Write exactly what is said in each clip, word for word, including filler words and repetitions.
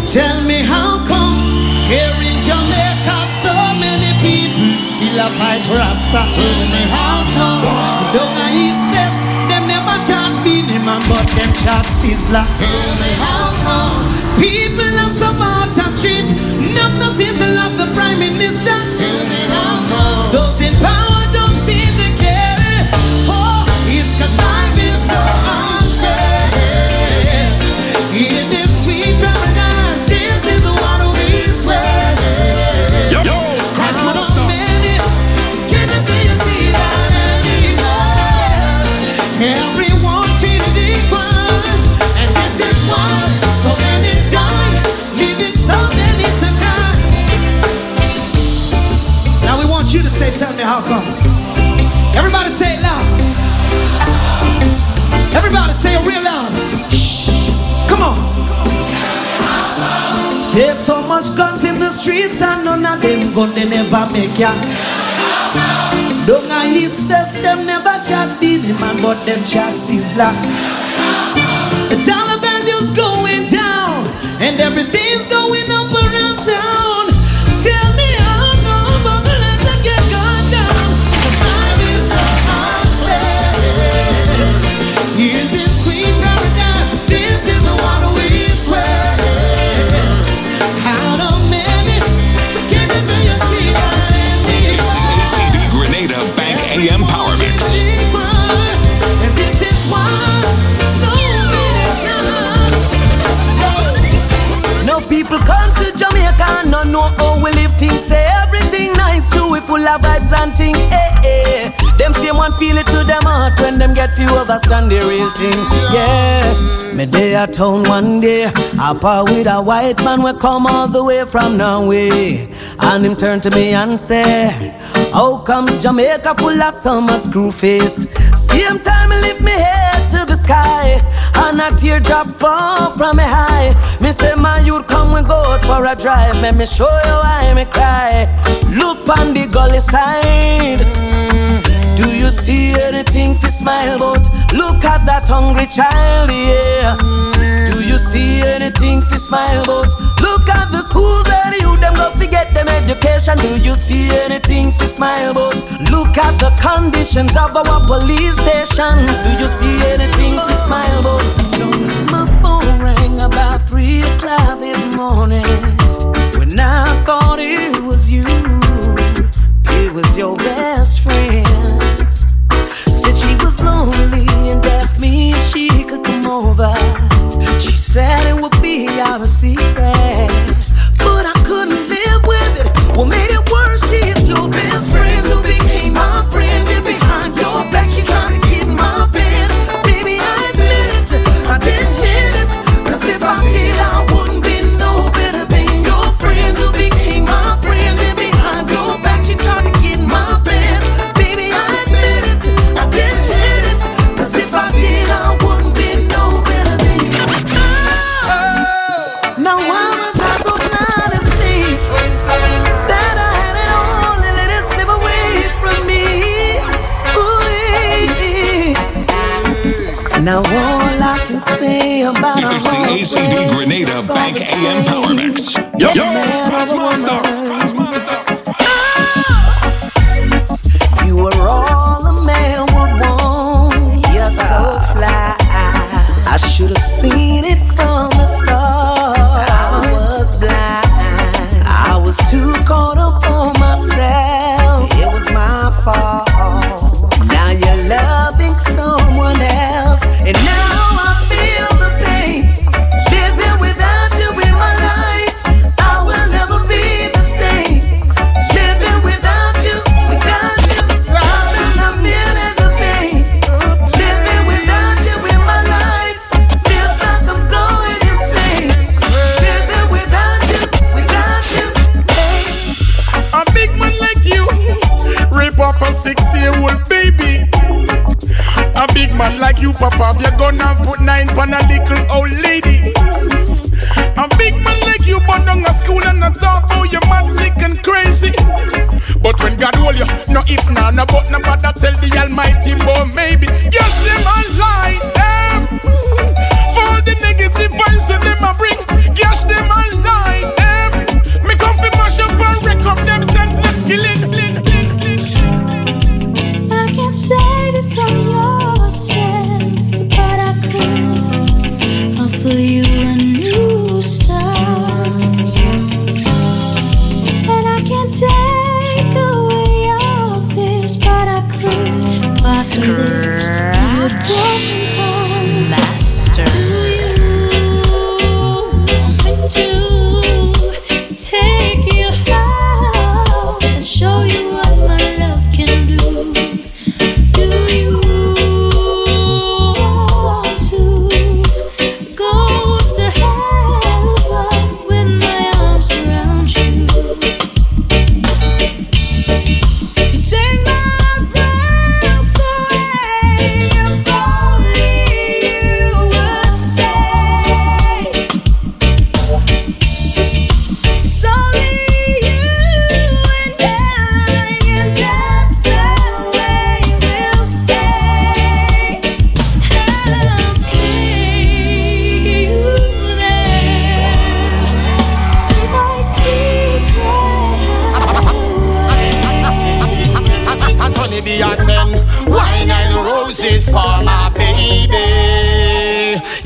Tell me how come here in Jamaica so many people still a fight Rasta. Tell me how come down a East West them never charge Beenie Man but them charge Sizzla. Tell me how come people on some outer street never seem to love the Prime Minister. Tell me how come those in power don't seem to care. Oh, it's cause life is so unfair. In this sweet paradise, this is what we swear. Yo, yo, scratch my stuff. Can you see, you see that anywhere? Everyone treated equal, and this is why so many die, leaving so many to cry. Now we want you to say, tell me how come. Everybody say it loud. Everybody say it real loud. Shh. Come on. There's so much guns in the streets and none of them gun they never make ya. Don't a East West them never charge Beenie Man but them charge Sizzla. The dollar value's going down and everything's going up around town. Tell me how come but the let to get gone down. Cause life is so unfair. In this sweet paradise, this is what we swear. Out of many, can you say you see that in me? A C D Grenada Bank A M Power Mix. And this is why so many times. No people come to Jamaica and don't know how we live things. Say everything nice too, we full of vibes and thing. Eh, eh. Them same one feel it to them heart when them get few overstand the real thing. Yeah, me day at town one day, up with a white man we come all the way from Norway, and him turn to me and say, how comes Jamaica full of so much screw face? Same time I lift me head to the sky, and a teardrop fall from me high. Me say my youth come we go out for a drive. Let me show you why me cry. Look on the gully side. Do you see anything to smile about? Look at that hungry child, yeah. Do you see anything to smile about? Look at the schools where you them go forget them education. Do you see anything to smile about? Look at the conditions of our police stations. Do you see anything to smile about? My phone rang about three o'clock this morning, when I thought it was you. It was your best friend. Said she was lonely and asked me if she could come over. She said it would be our secret, but I couldn't live with it. What made it worse, she is your best friend who became my friend. And behind your back she trying to get in my bed. Baby, I admit it, I didn't hit it. Cause if I did, I wouldn't be no better than your friend who became my friend. And behind your back she trying to get in my bed. Baby, I admit it, I didn't hit it. Cause if I did, I wouldn't be no better than you. Now why was I so blind to see that I had it all and let it slip away from me? Ooh, now all I can say about This is the A C D Grenada Bank A M Power Mix. Yo, yo, scratch my stuff, scratch my stuff. You were all a man would want. You're so fly. I should have seen it from the start. I was blind. I was too caught up on myself. It was my fault. Now you're loving someone else, and now I feel the pain. Living without you in my life, I will never be the same. Living without you, without you, and I'm feeling the pain. Living without you in my life feels like I'm going insane. Living without you, without you, hey. A big man like you rape off a six-year-old baby. A big man like you pop off your gun and put nine on a little old lady. A big man like you burn down a school and not talk about your man sick and crazy. But when God hold you, no if, nah, no but, no bother tell the Almighty, but maybe yes, them a lie them. For all the negative vibes that them a bring, yes, them a lie.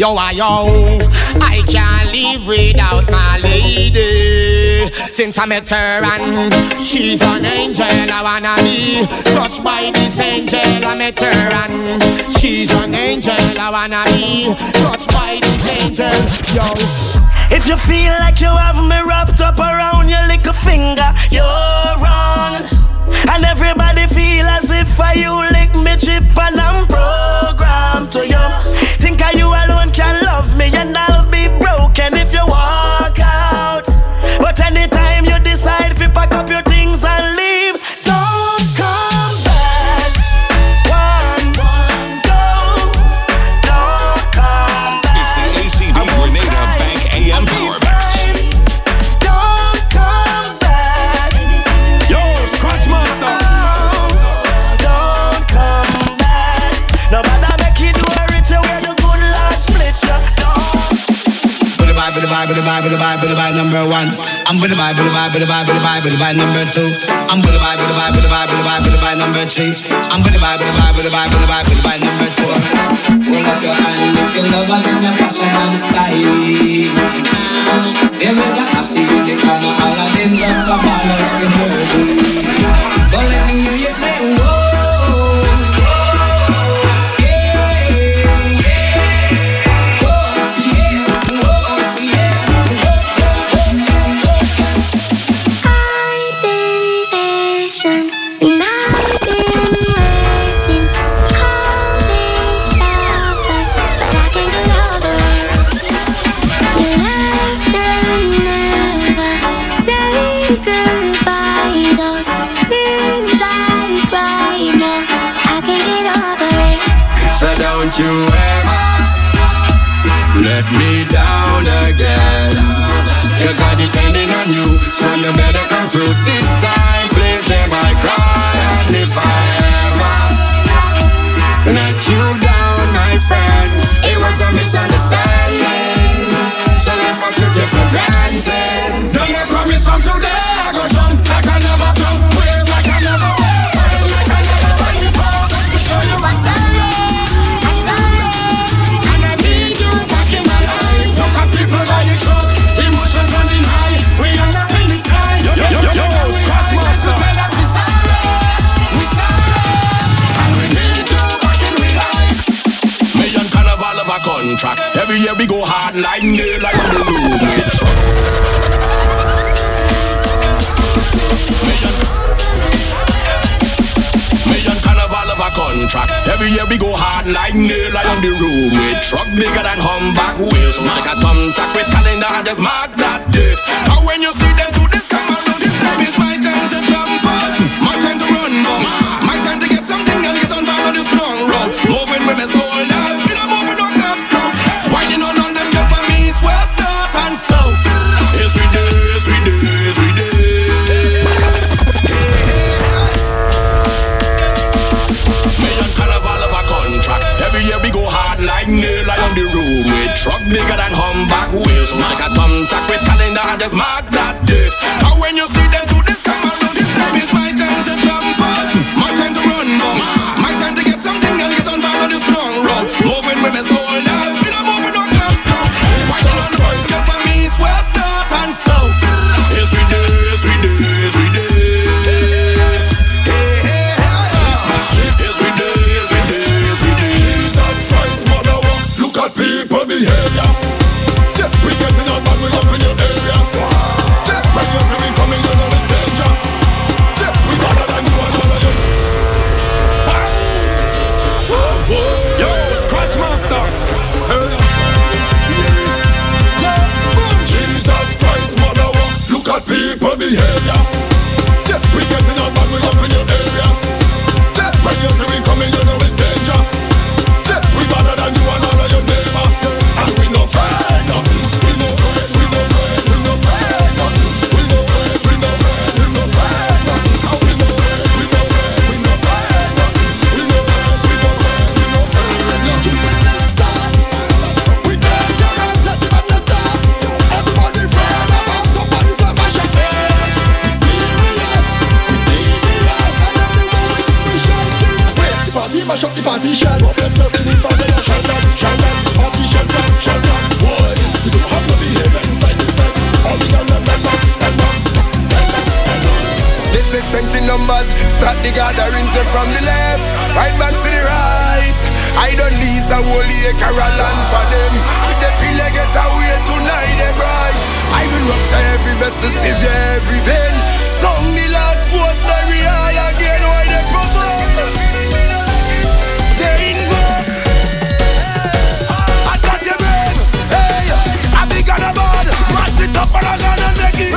Yo, I yo, I can't live without my lady. Since I met her and she's an angel, I wanna be touched by this angel. I met her and she's an angel, I wanna be touched by this angel. Yo, if you feel like you have me wrapped up around your little finger, you're wrong. And everybody feel as if I you lick me chip and I'm programmed to you. Think I you alone can love me and I'll be broken if you walk out. But anytime you decide if you pack up your things and leave, don't come back. One, one, go. Don't come back. It's the A C D Grenada Bank A M Power Mix. Don't come back. Yo, Scratch Master. Don't come back. No matter make you do a rich where the good Lord split you. With the vibe, with the vibe, with the vibe, with the vibe, with the vibe number one. I'm with the vibe, with the vibe, with the vibe, with the vibe, with the vibe number two. I'm with the vibe, with the vibe, with the vibe, with the vibe, with the vibe number three. I'm with the vibe, with the vibe, with the vibe, with the vibe, with the vibe number four. Hold up your hand if you love and then your fashion and styling. There we go, I see you the corner, all of them just a ball of your dirty. Don't let me hear you say whoa. Don't you ever let me down again, cause I'm depending on you, so you better come through this time. Please hear my cry, and if I ever let you down, my friend, it was a misunderstanding, so if I took you for granted. No more promise from today, I go jump like I never jump, wave like I never wave, fight like I never fight before, just to show you what's up. People by the truck, emotions running high. We are not in the sky. Yo, yo, yo, yo, Scratch Master. We sorry, we sorry, and we need you back in real life. Million carnival of a contract. Every year we go hard like nail, like on the road with truck. Million, million carnival of a contract. Every year we go hard like nail, like on the road with truck bigger than humpback wheels. So make a thumbtack with calendar and just mark that date. Now when you see them do this come around, this time is my time to jump on, my time to run, boom. My time to get something and get on back on this long road. Moving with my shoulders, we don't move with no cops go. Winding on on them, get for me, swear start and so. Yes we do, yes we do, yes we do. Million carnival of a contract. Every year we go hard like nail, like on the road with truck bigger than humpback wheels. So make a thumbtack with calendar and just mark that date. Now when you see them do this come around, this time is my time to jump on, my time to run, boom. My time to get something and get on back on this long road. Moving with my shoulders, we don't move with no cops go. Winding on boys, get for me, swear start and so. Yes we do, yes we do, yes we do. Yes we do, yes we do, yes we do. Jesus Christ, mother, look at people behavior. Yeah, we getting on bad, we up in your area. Yeah, when you see me coming, you know it's danger. Yeah, we better than you and all of you. Yo, Scratch Master. Jesus Christ, mother, look at people behavior. Yeah, we getting on bad, we up in your area. Yeah, when you see me coming, you know it's danger. Yeah, we better than you and all of your neighbor. And we no afraid nothing. We no afraid, we no afraid, we no afraid nothing. We no afraid, we no afraid, we no afraid nothing. We no afraid, we no afraid, we no afraid nothing. We no afraid, we no afraid, we no afraid nothing. We dangerous, let the madness start. Everybody afraid about somebody smash your face. We serious, we devious, and everywhere we go we shall keep. Wait, the party mash up the party shell. Up and pressing in for the shell, shell, shell. Party shell, shell, strength in numbers. Start the gatherings from the left, right back to the right. I don't lease a whole acre of land for them. If they feel they get away tonight, they bright. I will rupture every vessel, severe every vein. Song the last post, bury all again. Why they provoke? They invoke. I got your brain. Hey, I be gonna bad. Mash it up and I'm gonna make it.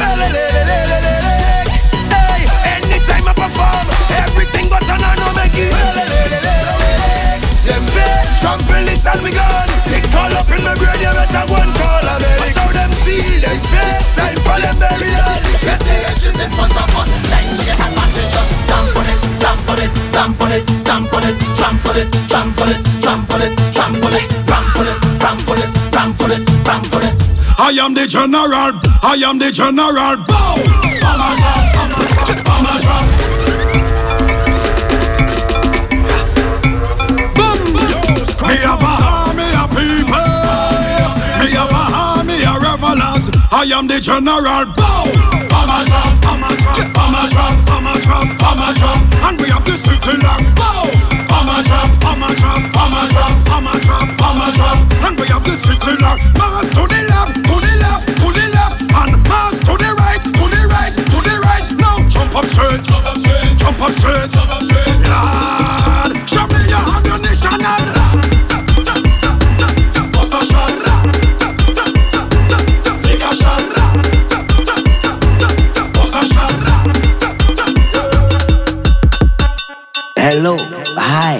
Hey, anytime I perform, everything got on and I make it. Them pay, trample it and we gone. Sick all up in my brain, you better go and call a medic. Watch how them see, them face, time for them burial. Yes, the edge is in front of us. Time to get advantage. Just stamp on it, stamp on it, stamp on it, stamp on it, trample it, trample it, trample it, trample it, trample it, trample it, trample it, trample it. I am the general, I am the general. Bow! Bomber drop, bomber drop. Me have a army of people. Me have a army of revelers. I am the general. Bow! Bomber drop, bomber drop, bomber drop, bomber drop, bomber drop. And we have the city lock. Bow! Bomber drop, bomber drop, bomber drop, bomber drop, bomber drop. And we have the city lock. Mars to the left, to the left, to the left, and Mars to the right, to the right, to the right. Now jump up straight, jump up straight, jump up straight, jump up straight. Lord, show me your ammunition and. Hello, hi.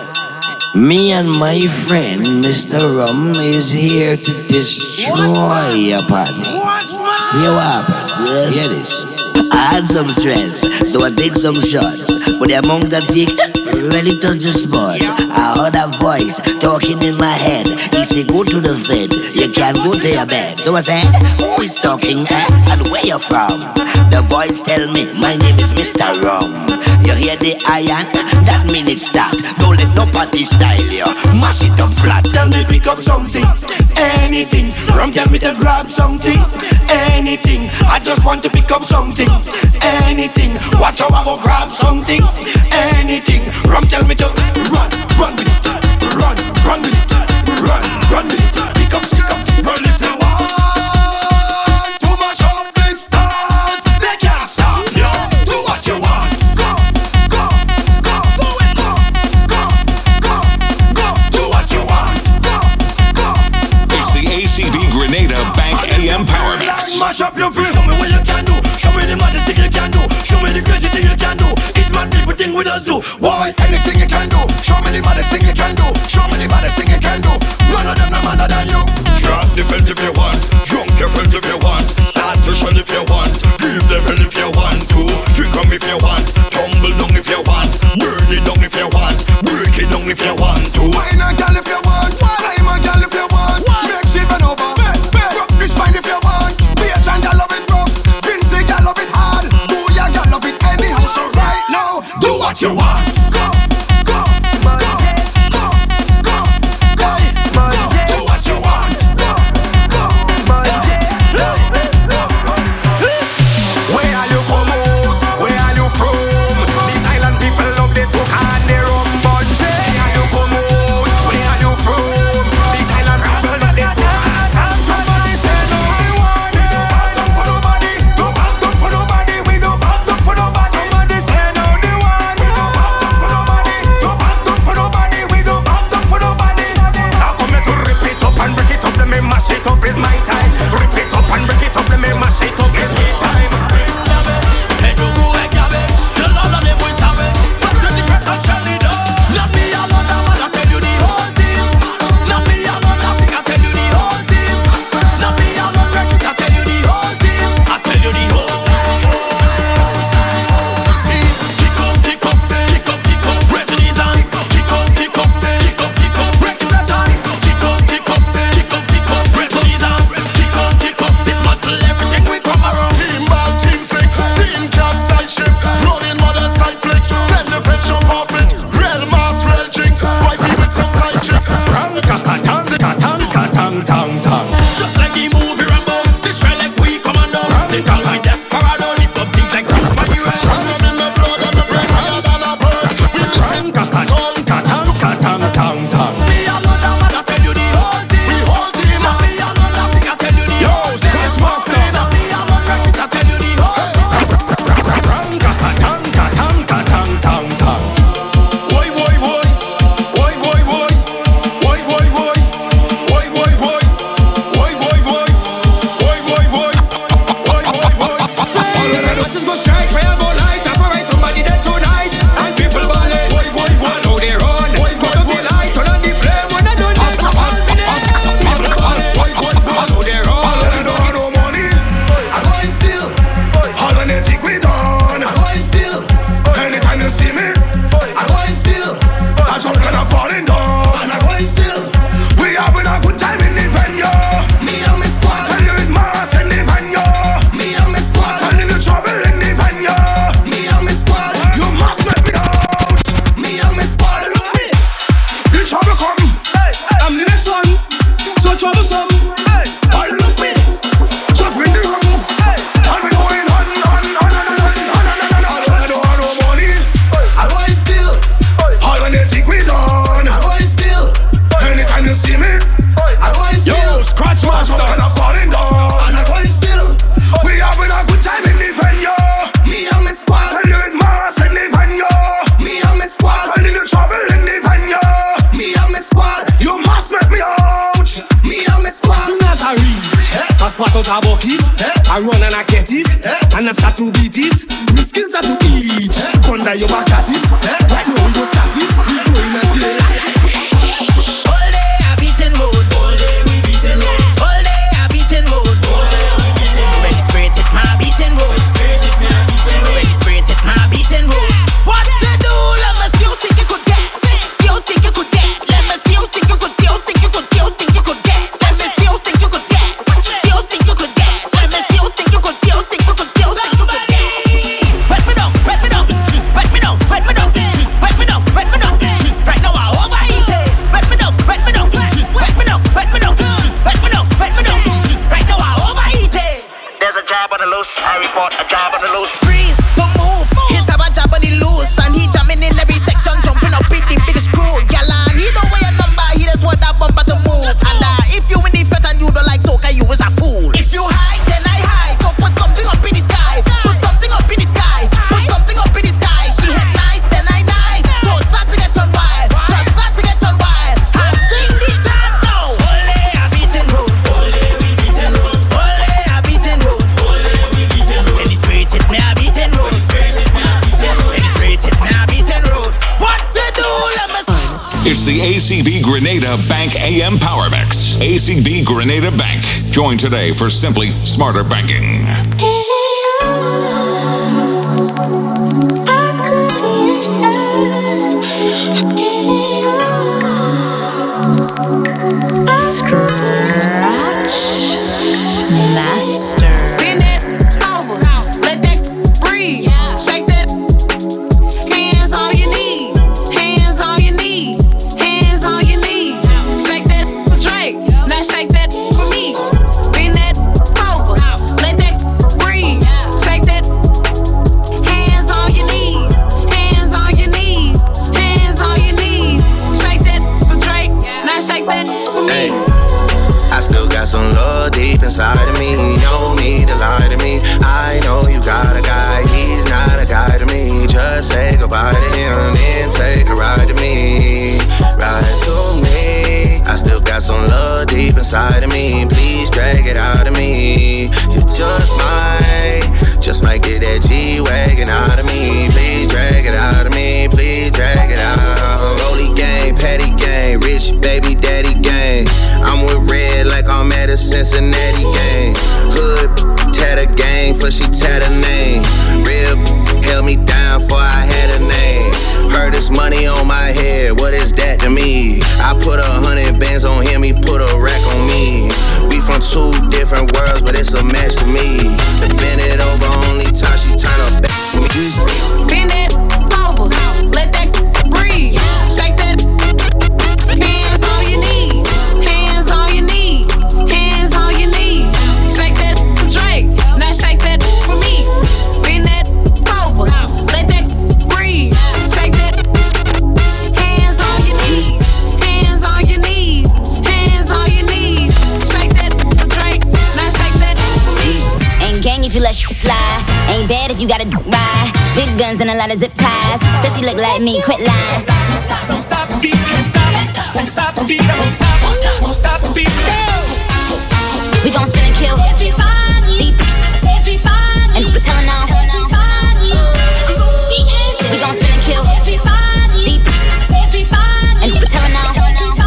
Me and my friend Mister Rum is here to destroy your party. You up? Hear this. I had some stress, so I take some shots. For the amount I take, ready to just spot. I heard a voice talking in my head. He said, go to the bed, you can't go to your bed. So I said, who is talking, eh? And where you from? The voice tell me, my name is Mister Rum. You hear the iron? That mean it start. Don't let no party style you. Mash it up flat. Tell me pick up something, anything. Rum tell me to grab something, anything. I just want to pick up something, anything. Watch how I go grab something, anything. Rum tell me to run, run with it, run, run with it, run, run with it. Pick up, pick up, run if you want. To mash up this dance, they can't stop you. Do what you want. Go, go, go, do it. Go, go, go, go, do what you want. Go, go. It's the A C B Grenada Bank A M Power Mix. Mash up your free. Show me what you can do. Show me the maddest thing you can do. Show me the crazy thing you can do. It's mad people thing with us do. Why? Anything you can do. Show me the maddest thing you can do. Show me the maddest thing you can do. None of them no madder than you. Drop the fence if you want. Drunk your friends if you want. Start to shun if you want. Give them hell if you want to. Drink them if you want. Tumble down if you want. Burn it down if you want. Break it down if you want to. Wine a girl if you want. Climb a girl if you want. Make she bend over. Rock the spine if you want. Bitch and girl love it rough. Vincy girl love it hard. Booyah girl love it anyhow. So right now, do what you want. Go, go, go, go, go, go, go. Do what you want. Go, go, it. I run and I get it, and I start to beat it. Me skills start to itch. Under your back at it. Right now we go start it. We going until all day I beating road. All day we beating road. All day I beating road. All day we beating road. Ready spirit it, my beating road. Spirit it, my beating road. Ready spirit it, my beating road. What to do? Let me see how think you could get. See how think you could get. Let me see how think you could. See how think you could. See how think you could get. Let me see how think you could get. See how think you could get. Let me see how think you could. See how think you could. See how think you could get. Wet me down, wet me down, wet me down, wet me down, wet me down, wet me down. Right now I overeat it. Wet me down, wet me down, wet me down, wet me down, wet me down, wet me down. Right now I overeat it. There's a job on the loose. I report a job on the loose. Freeze, don't move. Hit have a job on the loose, and he jamming in every section, jumping up with the biggest crew. Galan, he don't wear a number, he just want that bumper to move. And uh, if you in the fet and you don't like soca, you is a fool. If you high, then I high. So put something up in the sky. Put something up in the sky. Put something up in the sky. She hit nice, then I nice. So start to get on wild. Just start to get on wild. I'm sing the chant now. Ole, I beating road. Ole, we beating road. Ole, I beating road. Ole, we beating road. Any spirit it me, I beating road. Any spirit it me, I beating road. Any spirit it me, I beating road. What to do? Let me. It's the A C B Grenada Bank A M Power Mix. A C B Grenada Bank. Join today for simply smarter banking. Is it all? I could be enough. Is it all? Scratch Master. Bend it over, let that breathe. Shake that. Hands on your knees, hands on your knees, hands on your knees. Shake that for Drake, now shake that for me. Bend that over, let that breathe. Shake that. Hands on your knees, hands on your knees, hands on your knees. Shake that for Drake, now shake that for me. Hey, I still got some love deep inside of me. No need to lie to me. I know you got a guy, he's not a guy to me. Just say goodbye to him, then take a ride to me. Ride to me. I still got some love deep inside of me. Please drag it out of me. You just might, just might get that G-Wagon out of me. Please drag it out of me. Please drag it out. Rolly gang, petty gang, rich baby daddy gang. I'm with red like I'm at a Cincinnati gang. Hood tatter gang, for she tatter name. Real held me down for I had a name. Heard this money on my head, what is that to me? I put a hundred bands on him, he put a rack on me. We from two different worlds, but it's a match to me. Bend it over, only time she turn her back to me. Bend it over, let that breathe. Shake that. Hands on your knees, hands on your knees, hands on your knees. Shake that for Drake, now shake that for me. Bend that over, let that breathe. Shake that. Hands on your knees, hands on your knees, hands on your knees. Shake that for Drake, now shake that for me. Ain't gang if you let shit slide. Ain't bad if you gotta ride. Big guns and a lot of zip ties. Said she look like me, quit lying. Don't stop, don't stop the beat, don't stop, won't stop the beat, won't stop, won't stop, won't stop the beat. We gon' spin and kill everybody, deep, everybody, and we're telling on. We gon' spin and kill everybody, deep, everybody, and we're telling on.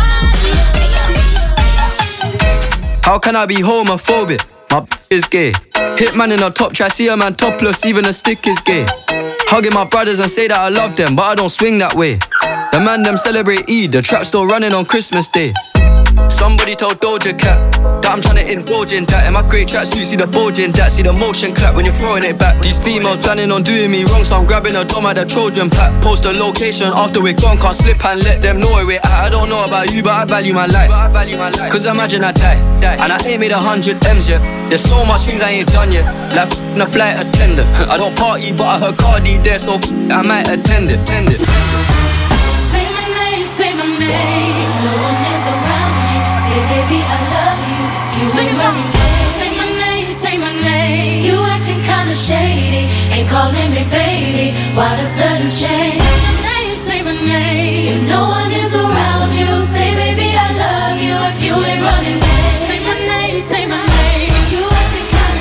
How can I be homophobic? My b- is gay. Hitman in a top try, see a man topless, even a stick is gay. Hugging my brothers and say that I love them, but I don't swing that way. The man them celebrate Eid, the trap still running on Christmas Day. Somebody told Doja Cat that I'm trying to indulge in that. In my great tracksuit, see the bulge in that. See the motion clap when you're throwing it back. These females planning on doing me wrong, so I'm grabbing a dome at the Trojan pack. Post a location after we're gone, can't slip and let them know where we're at. I don't know about you, but I value my life. Cause imagine I die, die, and I ain't made a hundred M's yet. There's so much things I ain't done yet, like f***ing a flight attendant. I don't party, but I heard Cardi there, so f***, I might attend it, attend it. Say my name, say my name. No one is around you. Say baby I love you. You ain't running late. Say my name, say my name. You acting kinda shady, ain't calling me baby. Why the sudden change? Say my name, say my name. If no one is around you, say baby I love you. If you ain't running late. Say my name, say my name. You acting kinda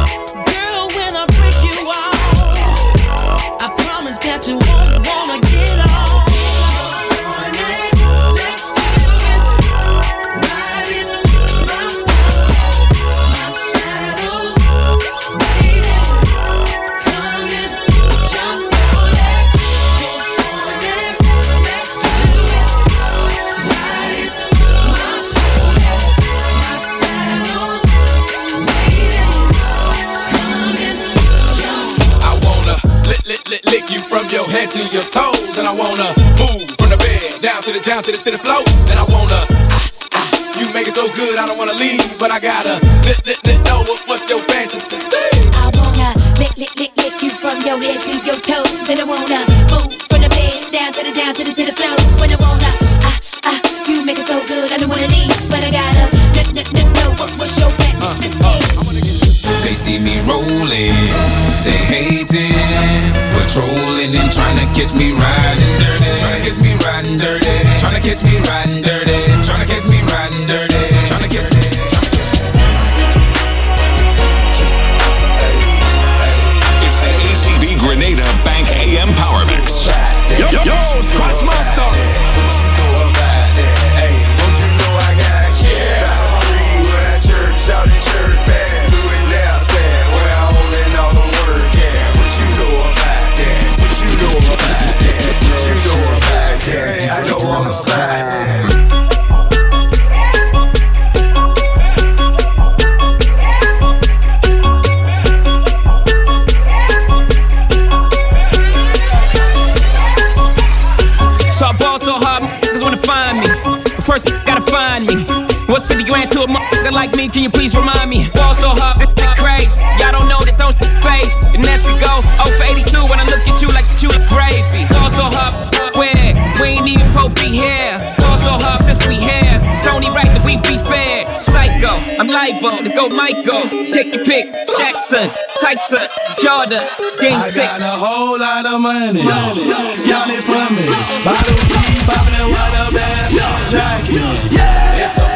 Girl, when I break you off, I promise that you won't wanna get off. Lick you from your head to your toes, and I wanna move from the bed down to the down to the to the floor, and I wanna ah, ah, you make it so good I don't wanna leave, but I gotta let let let know what, what's your fantasy. I wanna lick lick lick lick you from your head to your toes, and I wanna move from the bed down to the down to the to the floor, when I wanna ah ah you make it so good I don't wanna leave, but I gotta let let let know what, what's your fantasy. Uh, uh, They see me rolling, they hating, patrolling and trying to catch me riding dirty, trying to catch me riding dirty, trying to catch me riding dirty, trying to catch me riding dirty, trying to catch me. It's the A C B Grenada Bank A M Power Mix. Yo, yo, yo, Scratch Master. Hey, don't you know I got kids? Free when I church, shout at church band. Do it now, say where I'm holding all the work. Yeah, what you know about that? What you know about that? What you know about that? I know all about that. So I ball so hard, niggas wanna find me. But first, you gotta find me. What's fifty grand to a motherfucker like me? Can you please remind me? Ball so hard, this shit crazy. Y'all don't know that don't phase. The next could go oh for eighty-two when I look at you like you the gravy. Ball so hard, where? We ain't even Pope be here. Ball so hard since we here. It's only right that we be fair. Psycho, I'm libo to go Michael. Take your pick, Jackson, Tyson, Jordan, Game I six. got a whole lot of money. Y'all it for me. Bottle keep popping with a bad jacket. It's a